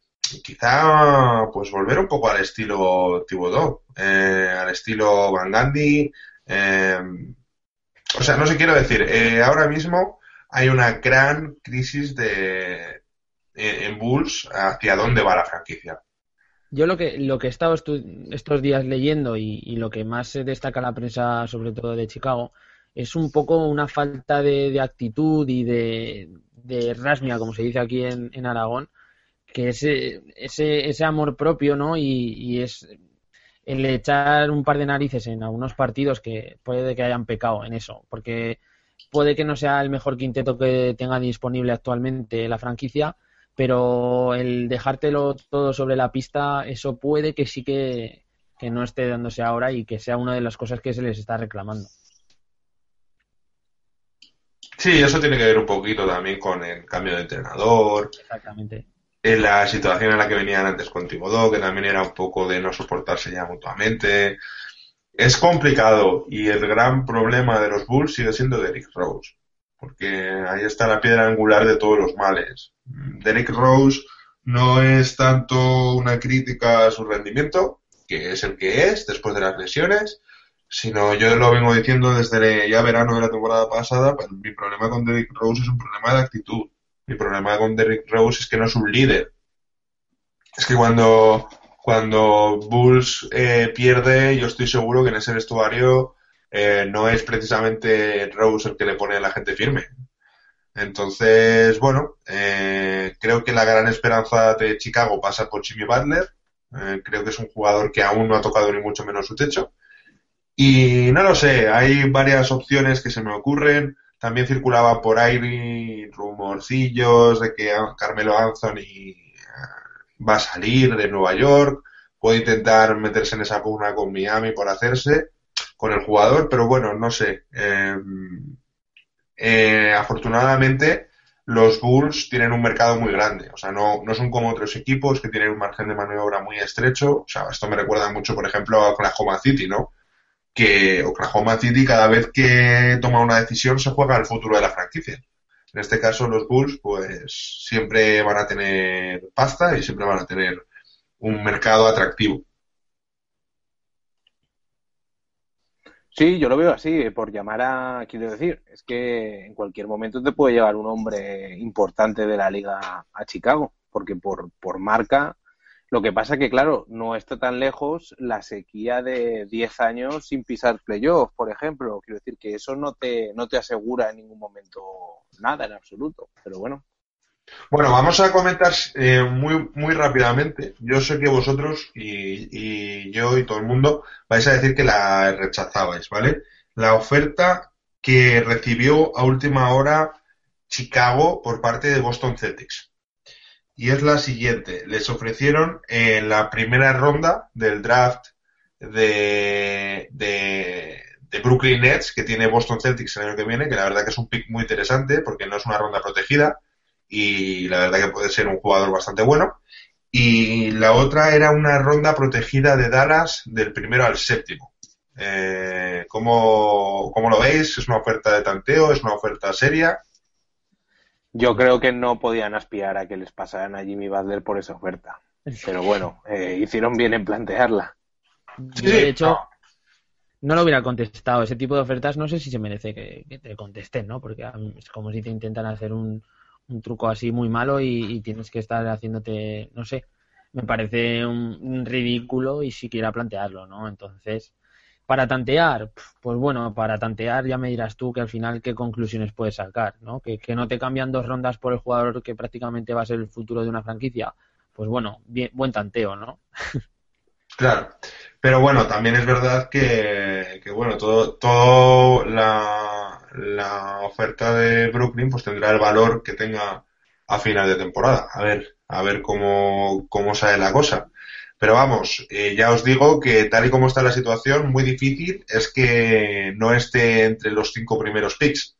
quizá pues volver un poco al estilo Thibodeau, eh, al estilo Van Gundy. Eh, o sea, no sé, quiero decir, eh, ahora mismo hay una gran crisis de en Bulls hacia dónde va la franquicia.
Yo lo que lo que he estado estu- estos días leyendo y, y lo que más se destaca en la prensa, sobre todo de Chicago, es un poco una falta de, de actitud y de, de rasmia, como se dice aquí en, en Aragón, que ese, ese, ese amor propio, ¿no? Y, y es el echar un par de narices en algunos partidos que puede que hayan pecado en eso, porque puede que no sea el mejor quinteto que tenga disponible actualmente la franquicia, pero el dejártelo todo sobre la pista, eso puede que sí que, que no esté dándose ahora y que sea una de las cosas que se les está reclamando.
Sí, eso tiene que ver un poquito también con el cambio de entrenador,
Exactamente.
en la situación en la que venían antes con Thibodeau, que también era un poco de no soportarse ya mutuamente. Es complicado, y el gran problema de los Bulls sigue siendo Derrick Rose, porque ahí está la piedra angular de todos los males. Derrick Rose no es tanto una crítica a su rendimiento, que es el que es después de las lesiones, sino yo lo vengo diciendo desde ya verano de la temporada pasada, pues mi problema con Derrick Rose es un problema de actitud. Mi problema con Derrick Rose es que no es un líder. Es que cuando, cuando Bulls eh, pierde, yo estoy seguro que en ese vestuario eh, no es precisamente Rose el que le pone a la gente firme. Entonces, bueno, eh, creo que la gran esperanza de Chicago pasa por Jimmy Butler. Eh, creo que es un jugador que aún no ha tocado ni mucho menos su techo. Y no lo sé, hay varias opciones que se me ocurren. También circulaba por ahí rumorcillos de que Carmelo Anthony va a salir de Nueva York, puede intentar meterse en esa pugna con Miami por hacerse con el jugador, pero bueno, no sé. Eh, eh, afortunadamente, los Bulls tienen un mercado muy grande, o sea, no, no son como otros equipos que tienen un margen de maniobra muy estrecho. O sea, esto me recuerda mucho, por ejemplo, a Oklahoma City, ¿no? Que Oklahoma City, cada vez que toma una decisión, se juega el futuro de la franquicia. En este caso, los Bulls, pues siempre van a tener pasta y siempre van a tener un mercado atractivo.
Sí, yo lo veo así, por llamar a, quiero decir, es que en cualquier momento te puede llegar un hombre importante de la liga a Chicago, porque por, por marca Lo que pasa que, claro, no está tan lejos la sequía de diez años sin pisar playoff, por ejemplo. Quiero decir que eso no te, no te asegura en ningún momento nada en absoluto, pero bueno.
Bueno, vamos a comentar eh, muy, muy rápidamente. Yo sé que vosotros y, y yo y todo el mundo vais a decir que la rechazabais, ¿vale? La oferta que recibió a última hora Chicago por parte de Boston Celtics. Y es la siguiente. Les ofrecieron en la primera ronda del draft de, de, de Brooklyn Nets, que tiene Boston Celtics el año que viene, que la verdad que es un pick muy interesante porque no es una ronda protegida y la verdad que puede ser un jugador bastante bueno. Y la otra era una ronda protegida de Dallas del primero al séptimo. Eh, ¿cómo, ¿Cómo lo veis? ¿Es una oferta de tanteo? ¿Es una oferta seria?
Yo creo que no podían aspirar a que les pasaran a Jimmy Butler por esa oferta. Pero bueno, eh, hicieron bien en plantearla.
Yo, de hecho, no lo hubiera contestado. Ese tipo de ofertas no sé si se merece que, que te contesten, ¿no? Porque es como si te intentan hacer un, un truco así muy malo y, y tienes que estar haciéndote, no sé, me parece un, un ridículo y siquiera plantearlo, ¿no? Entonces, para tantear, pues bueno, para tantear ya me dirás tú que al final qué conclusiones puedes sacar, ¿no? Que, que no te cambian dos rondas por el jugador que prácticamente va a ser el futuro de una franquicia. Pues bueno, bien, buen tanteo, ¿no?
Claro, pero bueno, también es verdad que, que bueno, todo, todo la, la oferta de Brooklyn pues tendrá el valor que tenga a final de temporada. A ver, a ver cómo, cómo sale la cosa. Pero vamos, eh, ya os digo que tal y como está la situación, muy difícil es que no esté entre los cinco primeros picks.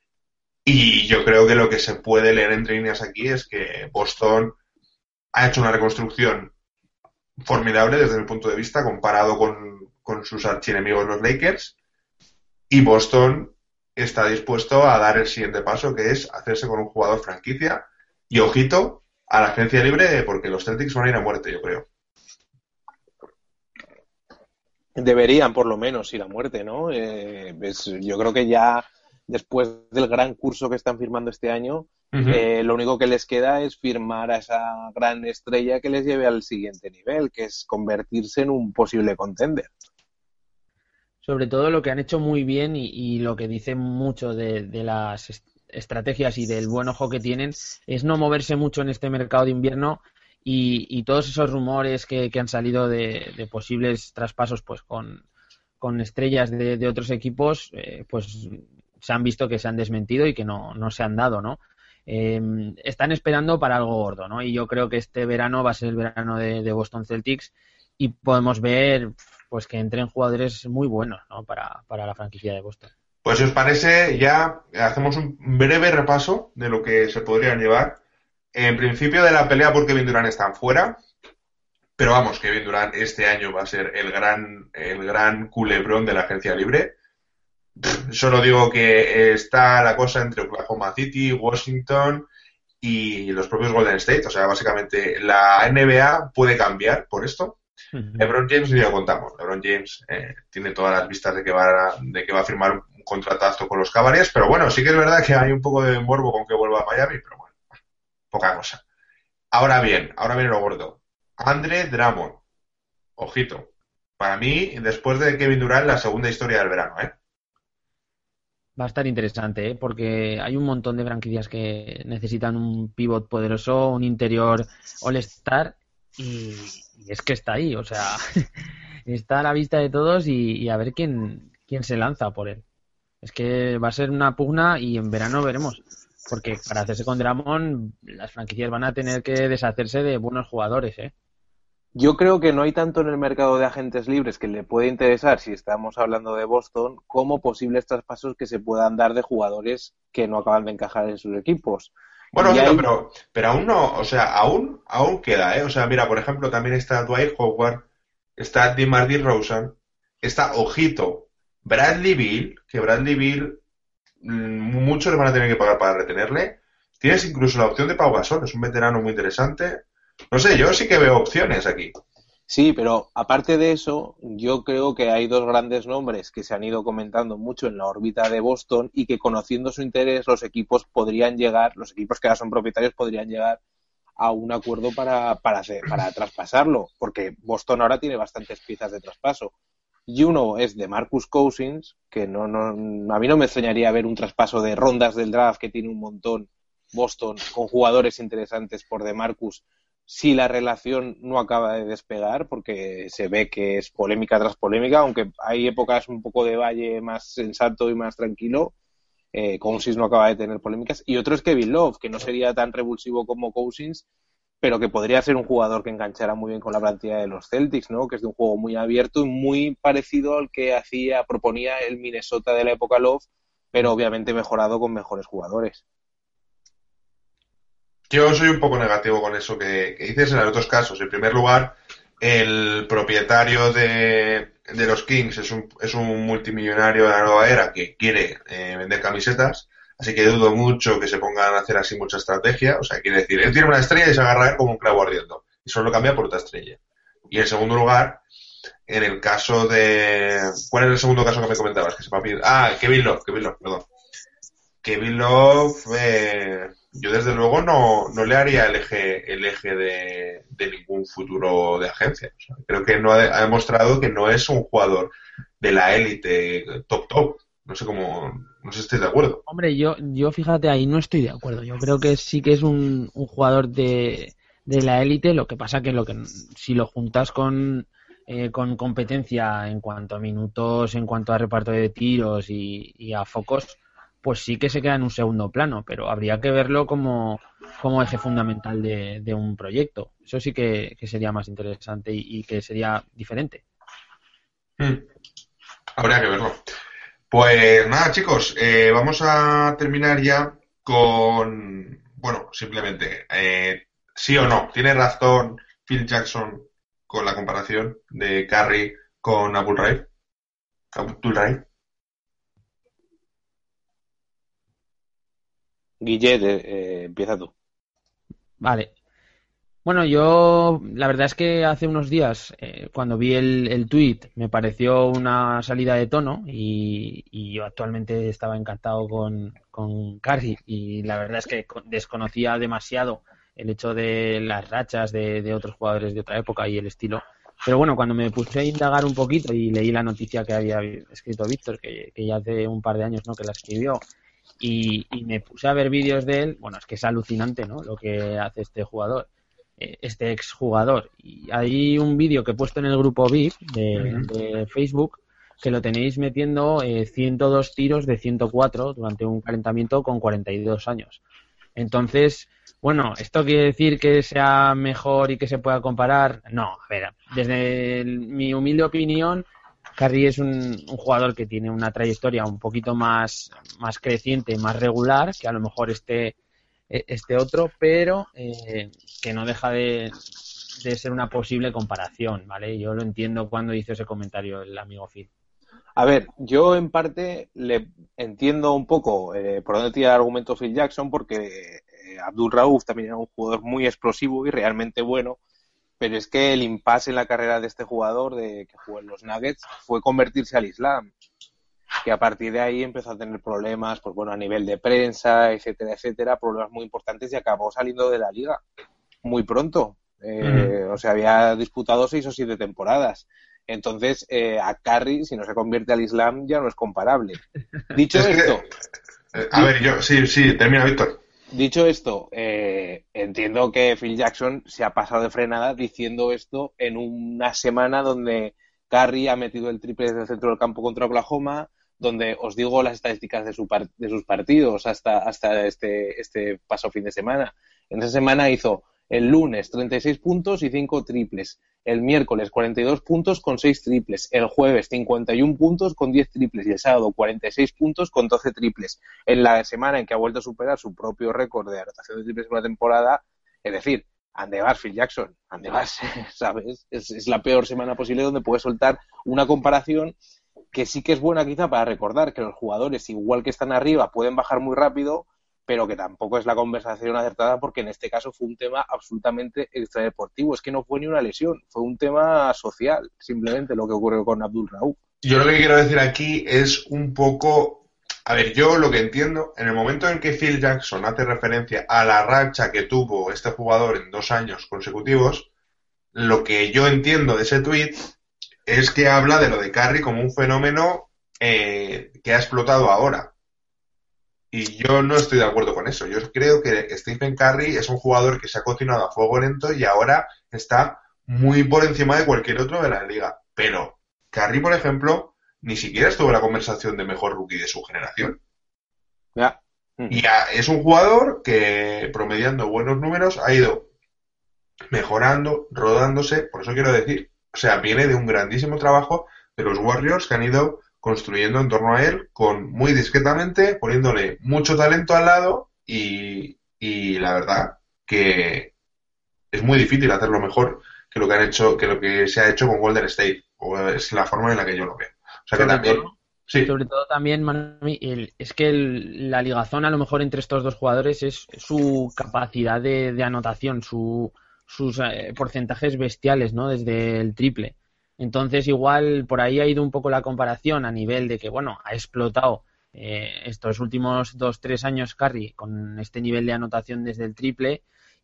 Y yo creo que lo que se puede leer entre líneas aquí es que Boston ha hecho una reconstrucción formidable desde mi punto de vista comparado con, con sus archienemigos los Lakers, y Boston está dispuesto a dar el siguiente paso, que es hacerse con un jugador franquicia y ojito a la agencia libre porque los Celtics van a ir a muerte, yo creo.
Deberían por lo menos ir a muerte, ¿no? Eh, pues yo creo que ya después del gran curso que están firmando este año, uh-huh. eh, lo único que les queda es firmar a esa gran estrella que les lleve al siguiente nivel, que es convertirse en un posible contender.
Sobre todo lo que han hecho muy bien y, y lo que dice mucho de, de las est- estrategias y del buen ojo que tienen es no moverse mucho en este mercado de invierno y, y todos esos rumores que, que han salido de, de posibles traspasos pues con, con estrellas de, de otros equipos eh, pues se han visto que se han desmentido y que no, no se han dado, ¿no? Eh, están esperando para algo gordo, ¿no? Y yo creo que este verano va a ser el verano de, de Boston Celtics y podemos ver pues que entren jugadores muy buenos, ¿no? Para, para la franquicia de Boston.
Pues si os parece, ya hacemos un breve repaso de lo que se podrían llevar. En principio de la pelea por Kevin Durant están fuera, pero vamos, Kevin Durant este año va a ser el gran, el gran culebrón de la agencia libre. Solo digo que está la cosa entre Oklahoma City, Washington y los propios Golden State. O sea, básicamente la N B A puede cambiar por esto. Uh-huh. LeBron James ni lo contamos. LeBron James eh, tiene todas las vistas de que va a, de que va a firmar un contratazo con los Cavaliers, pero bueno, sí que es verdad que hay un poco de morbo con que vuelva a Miami, pero bueno, poca cosa. Ahora bien, ahora viene lo gordo. Andre Drummond. Ojito. Para mí, después de Kevin Durant, la segunda historia del verano, ¿eh?
Va a estar interesante, ¿eh? Porque hay un montón de franquicias que necesitan un pivot poderoso, un interior all-star y, y es que está ahí, o sea, está a la vista de todos y, y a ver quién, quién se lanza por él. Es que va a ser una pugna y en verano veremos, porque para hacerse con Drummond las franquicias van a tener que deshacerse de buenos jugadores, ¿eh?
Yo creo que no hay tanto en el mercado de agentes libres que le puede interesar, si estamos hablando de Boston, como posibles traspasos que se puedan dar de jugadores que no acaban de encajar en sus equipos.
Bueno,
no,
hay... pero, pero aún no, o sea, aún, aún queda, ¿eh? O sea, mira, por ejemplo, también está Dwight Howard, está DeMar DeRozan, está, ojito, Bradley Beal, que Bradley Beal, mmm, muchos le van a tener que pagar para retenerle. Tienes incluso la opción de Pau Gasol, es un veterano muy interesante. No sé, yo sí que veo opciones aquí.
Sí, pero aparte de eso, yo creo que hay dos grandes nombres que se han ido comentando mucho en la órbita de Boston y que conociendo su interés los equipos podrían llegar, los equipos que ahora son propietarios podrían llegar a un acuerdo para, para, hacer, para traspasarlo, porque Boston ahora tiene bastantes piezas de traspaso. Y uno es de Marcus Cousins, que no, no, a mí no me extrañaría ver un traspaso de rondas del draft que tiene un montón Boston con jugadores interesantes por DeMarcus, si la relación no acaba de despegar, porque se ve que es polémica tras polémica, aunque hay épocas un poco de valle más sensato y más tranquilo. Eh, Cousins no acaba de tener polémicas. Y otro es Kevin Love, que no sería tan revulsivo como Cousins, pero que podría ser un jugador que enganchara muy bien con la plantilla de los Celtics, ¿no? Que es de un juego muy abierto y muy parecido al que hacía, proponía el Minnesota de la época Love, pero obviamente mejorado con mejores jugadores.
Yo soy un poco negativo con eso que, que dices en los dos casos. En primer lugar, el propietario de, de los Kings es un, es un multimillonario de la nueva era que quiere eh, vender camisetas, así que dudo mucho que se pongan a hacer así mucha estrategia. O sea, quiere decir, él tiene una estrella y se agarra como un clavo ardiendo y solo cambia por otra estrella. Y en segundo lugar, en el caso de... ¿Cuál es el segundo caso que me comentabas? Que se va a pedir... Ah, Kevin Love, Kevin Love, perdón. Kevin Love, eh, yo desde luego no, no le haría el eje, el eje de, de ningún futuro de agencia. O sea, creo que no ha, ha demostrado que no es un jugador de la élite top top. No sé cómo, no sé si estáis de acuerdo.
Hombre, yo, yo fíjate, ahí no estoy de acuerdo. Yo creo que sí que es un, un jugador de, de la élite. Lo que pasa que lo que si lo juntas con eh, con competencia en cuanto a minutos, en cuanto a reparto de tiros y, y a focos, pues sí que se queda en un segundo plano, pero habría que verlo como, como eje fundamental de, de un proyecto. Eso sí que, que sería más interesante y, y que sería diferente.
Hmm. Habría que verlo. Pues nada, chicos, eh, vamos a terminar ya con, bueno, simplemente, eh, sí o no, ¿tiene razón Phil Jackson con la comparación de Curry con Abdul Raif? Abdul Raif.
Guille, eh, empieza tú.
Vale. Bueno, yo la verdad es que hace unos días, eh, cuando vi el, el tweet, me pareció una salida de tono y, y yo actualmente estaba encantado con, con Curry y la verdad es que desconocía demasiado el hecho de las rachas de, de otros jugadores de otra época y el estilo. Pero bueno, cuando me puse a indagar un poquito y leí la noticia que había escrito Víctor, que, que ya hace un par de años, ¿no?, que la escribió, y, y me puse a ver vídeos de él, bueno, es que es alucinante, ¿no?, lo que hace este jugador, este exjugador. Y hay un vídeo que he puesto en el grupo V I P de, de Facebook, que lo tenéis metiendo eh, ciento dos tiros de ciento cuatro durante un calentamiento con cuarenta y dos años. Entonces, bueno, ¿esto quiere decir que sea mejor y que se pueda comparar? No, a ver, desde el, mi humilde opinión, Curry es un, un jugador que tiene una trayectoria un poquito más, más creciente, más regular, que a lo mejor este, este otro, pero eh, que no deja de, de ser una posible comparación, ¿vale? Yo lo entiendo cuando hizo ese comentario el amigo Phil.
A ver, yo en parte le entiendo un poco eh, por dónde tira el argumento Phil Jackson, porque eh, Abdul Rauf también era un jugador muy explosivo y realmente bueno, pero es que el impasse en la carrera de este jugador de que jugó en los Nuggets fue convertirse al Islam, que a partir de ahí empezó a tener problemas, pues bueno, a nivel de prensa, etcétera, etcétera, problemas muy importantes y acabó saliendo de la liga muy pronto. Eh, mm. O sea, había disputado seis o siete temporadas. Entonces, eh, a Curry, si no se convierte al Islam, ya no es comparable. Dicho
es
esto...
Que, eh, a ver, yo, sí, sí, termina, Víctor.
Dicho esto, eh, entiendo que Phil Jackson se ha pasado de frenada diciendo esto en una semana donde Curry ha metido el triple desde el centro del campo contra Oklahoma, donde os digo las estadísticas de, su par- de sus partidos hasta, hasta este, este paso fin de semana. En esa semana hizo el lunes treinta y seis puntos y cinco triples, el miércoles cuarenta y dos puntos con seis triples, el jueves cincuenta y uno puntos con diez triples y el sábado cuarenta y seis puntos con doce triples. En la semana en que ha vuelto a superar su propio récord de anotación de triples en una temporada, es decir, ande vas, Phil Jackson, ande vas, ¿sabes? Es, es la peor semana posible donde puedes soltar una comparación que sí que es buena quizá para recordar que los jugadores, igual que están arriba, pueden bajar muy rápido, pero que tampoco es la conversación acertada porque en este caso fue un tema absolutamente extradeportivo. Es que no fue ni una lesión, fue un tema social, simplemente lo que ocurrió con Abdul Rauf.
Yo lo que quiero decir aquí es un poco A ver, yo lo que entiendo, en el momento en que Phil Jackson hace referencia a la racha que tuvo este jugador en dos años consecutivos, lo que yo entiendo de ese tweet es que habla de lo de Curry como un fenómeno eh, que ha explotado ahora. Y yo no estoy de acuerdo con eso. Yo creo que Stephen Curry es un jugador que se ha cocinado a fuego lento y ahora está muy por encima de cualquier otro de la liga. Pero Curry, por ejemplo, ni siquiera estuvo en la conversación de mejor rookie de su generación.
Ya.
Y a, es un jugador que, promediando buenos números, ha ido mejorando, rodándose. Por eso quiero decir, o sea, viene de un grandísimo trabajo de los Warriors que han ido construyendo en torno a él, con muy discretamente, poniéndole mucho talento al lado y, y la verdad que es muy difícil hacerlo mejor que lo que han hecho, que lo que se ha hecho con Golden State, o es la forma en la que yo lo veo. O sea que
sobre
también,
todo,
sí.
sobre todo también, Manu, el, es que el, la ligazón a lo mejor entre estos dos jugadores es su capacidad de, de anotación, su, sus eh, porcentajes bestiales, ¿no? Desde el triple. Entonces igual por ahí ha ido un poco la comparación a nivel de que, bueno, ha explotado eh, estos últimos dos, tres años Curry con este nivel de anotación desde el triple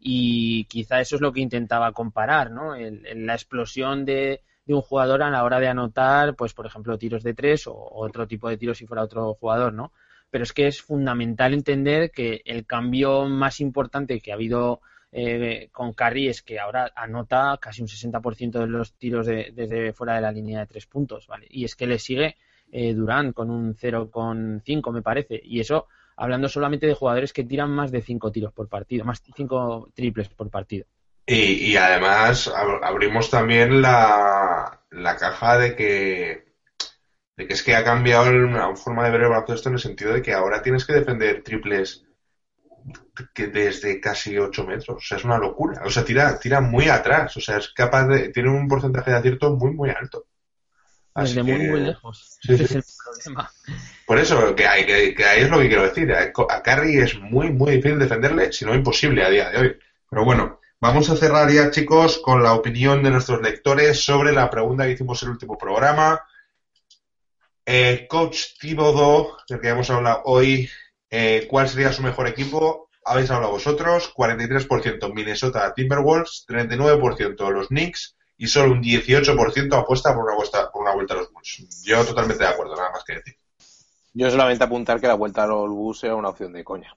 y quizá eso es lo que intentaba comparar, ¿no? El, el, la explosión de de un jugador a la hora de anotar, pues por ejemplo tiros de tres o, o otro tipo de tiros si fuera otro jugador, ¿no? Pero es que es fundamental entender que el cambio más importante que ha habido eh, con Curry es que ahora anota casi un sesenta por ciento de los tiros de, desde fuera de la línea de tres puntos, ¿vale? Y es que le sigue eh, Durant con un cero coma cinco me parece, y eso hablando solamente de jugadores que tiran más de cinco tiros por partido, más cinco triples por partido.
Y, y además ab- abrimos también la, la caja de que, de que es que ha cambiado la forma de ver el baloncesto en el sentido de que ahora tienes que defender triples que desde casi ocho metros. O sea, es una locura. O sea, tira, tira muy atrás. O sea, es capaz de... Tiene un porcentaje de acierto muy, muy alto. Así
Desde
que,
muy, muy lejos.
sí,
Ese
sí.
es el problema.
Por eso, que, hay, que, que ahí es lo que quiero decir. A, a Curry es muy, muy difícil defenderle, si no imposible a día de hoy. Pero bueno, vamos a cerrar ya, chicos, con la opinión de nuestros lectores sobre la pregunta que hicimos en el último programa. Eh, Coach Thibodeau, del que hemos hablado hoy, eh, ¿cuál sería su mejor equipo? Habéis hablado vosotros, cuarenta y tres por ciento Minnesota Timberwolves, treinta y nueve por ciento los Knicks y solo un dieciocho por ciento apuesta por una, vuelta, por una vuelta a los Bulls. Yo totalmente de acuerdo, nada más que decir.
Yo solamente apuntar que la vuelta a los Bulls era una opción de coña.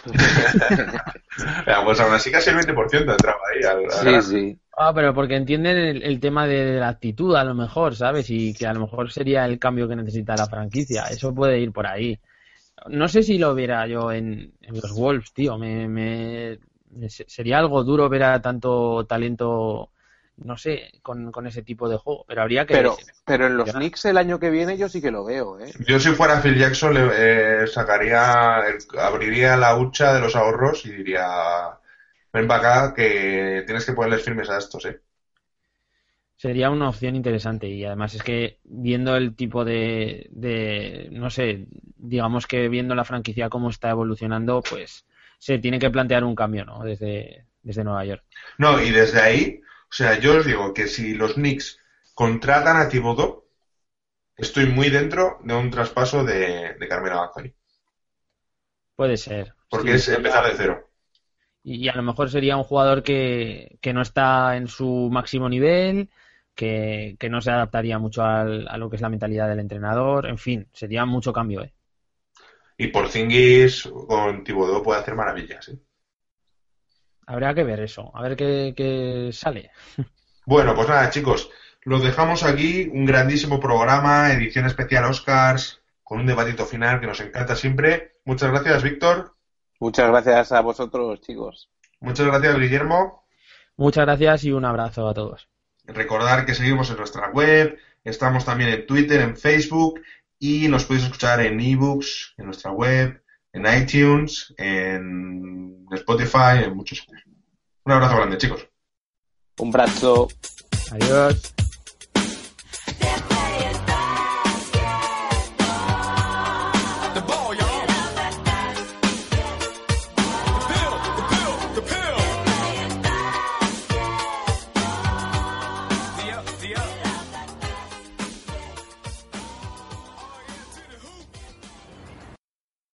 Pues aún así casi el veinte por ciento entraba ahí. Al, al
Sí,
gran...
sí.
Ah, pero porque entienden el, el tema de la actitud, a lo mejor, ¿sabes? Y que a lo mejor sería el cambio que necesita la franquicia. Eso puede ir por ahí. No sé si lo viera yo en, en los Wolves, tío. Me, me, me- sería algo duro ver a tanto talento, no sé, con, con ese tipo de juego. Pero habría que...
Pero, pero en los
Ya.
Knicks el año que viene yo sí que lo veo, ¿eh?
Yo si fuera Phil Jackson le eh, sacaría, el- abriría la hucha de los ahorros y diría, ven para acá que tienes que ponerles firmes a estos, ¿eh?
Sería una opción interesante y además es que viendo el tipo de, de, no sé, digamos que viendo la franquicia cómo está evolucionando, pues se tiene que plantear un cambio, ¿no? Desde, desde Nueva York.
No, y desde ahí, o sea, yo os digo que si los Knicks contratan a Thibodeau, estoy muy dentro de un traspaso de, de Carmelo Anthony.
Puede ser.
Porque
Sí,
es
sería-
empezar de cero.
y, y a lo mejor sería un jugador que, que no está en su máximo nivel, que, que no se adaptaría mucho al- a lo que es la mentalidad del entrenador, en fin, sería mucho cambio, ¿eh?
Y Porzingis con Thibodeau puede hacer maravillas, ¿eh?
Habrá que ver eso, a ver qué, qué sale.
Bueno, pues nada, chicos, lo dejamos aquí, un grandísimo programa, edición especial Oscars, con un debatito final que nos encanta siempre. Muchas gracias, Víctor.
Muchas gracias a vosotros, chicos.
Muchas gracias, Guillermo.
Muchas gracias y un abrazo a todos.
Recordar que seguimos en nuestra web, estamos también en Twitter, en Facebook y nos podéis escuchar en ebooks, en nuestra web, en iTunes, en Spotify, en muchos sitios. Un abrazo grande, chicos.
Un brazo.
Adiós.